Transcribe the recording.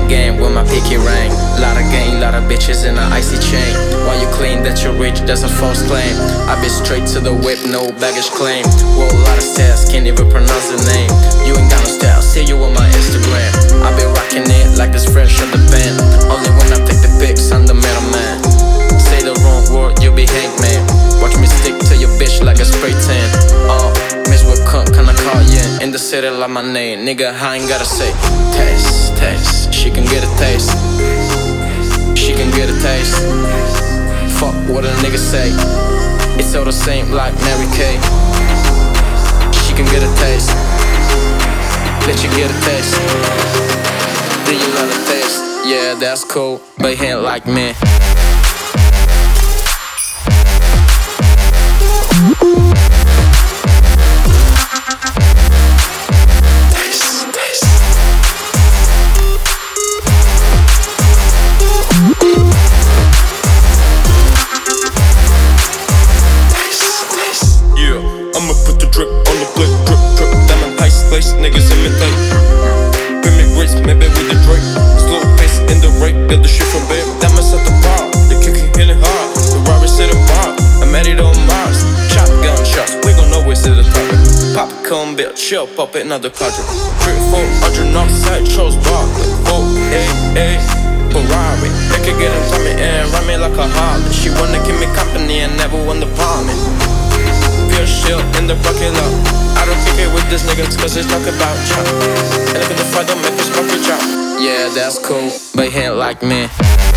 game with my picky ring. Lot of gang, lot of bitches in an icy chain. While you claim that you're rich, that's a false claim. I been straight to the whip, no baggage claim. Whoa, a lot of stairs, can't even pronounce the name. You ain't got no style, see you on my Instagram. I been rocking it like it's fresh on the pen. Only when I take the pics, I'm the middleman. Say the wrong word, you be hangman. Watch me stick to your bitch like a spray tan. Miss what cunt, can I call you? In the city like my name, nigga, I ain't gotta say. Taste, taste, she can get a taste. She can get a taste. Fuck what a nigga say. It's all the same like Mary Kay. She can get a taste. Let you get a taste. Do you love a taste? Yeah, that's cool, but he ain't like me. I'ma put the drip on the plate, drip, drip, diamond ice lace, niggas imitate. Pimmy braids, maybe with the Drake. Slow pace in the rate, get the shit from bed. Diamonds at the bar, the kicking hitting hard. The Rari said the bar, I'm at it on Mars. Shotgun shots, we gon' always hit the target. Pop a cone bill, chill, pop it, another quadrant. 3-400 northside, chose bar. Oh, hey, Ferrari. They could get him coming and run me like a Harley. She wanna keep me company and never won the palming. Shield in the parking lot. I don't kick it with this niggas cause it's talk about chop. And if the fight don't make us fuck your job. Yeah, that's cool, but he ain't like me.